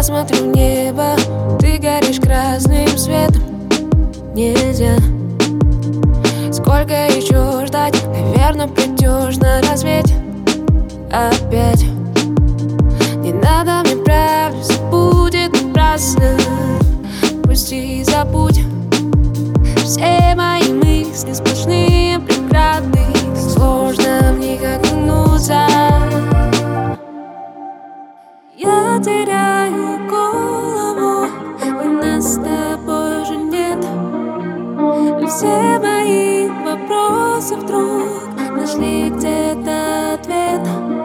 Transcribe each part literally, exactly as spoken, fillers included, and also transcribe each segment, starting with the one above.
смотрю в небо, ты горишь красным светом. Нельзя. Сколько еще ждать? Наверное, придешь на рассвете опять. Не надо мне правды, все будет напрасно. Пусти и забудь. Все мои мысли сплошные преграды. Сложно в них окунуться. Я теряю голову, и нас с тобой же нет. И все мои вопросы вдруг нашли где-то ответ.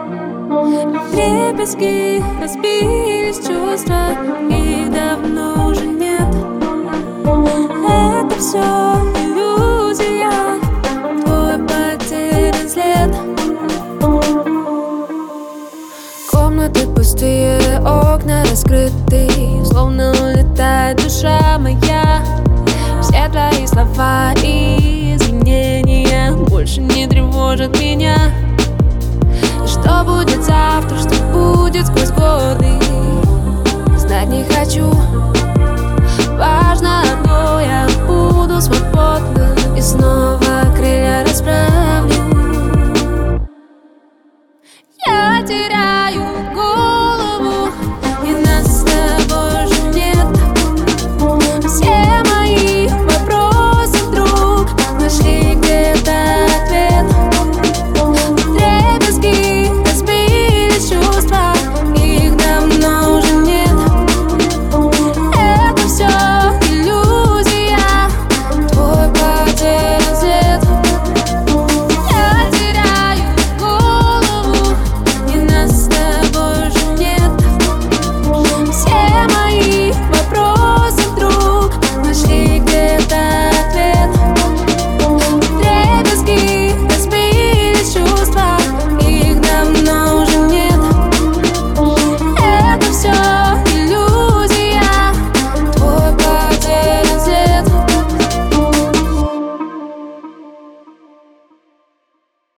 Вдребезги разбились чувства, их давно уже нет. Это все иллюзия, твой потерян след. Комнаты пустые, окна раскрыты, словно улетает душа моя. Все твои слова и извинения больше не тревожат меня. Что будет завтра, что будет сквозь годы, знать не хочу.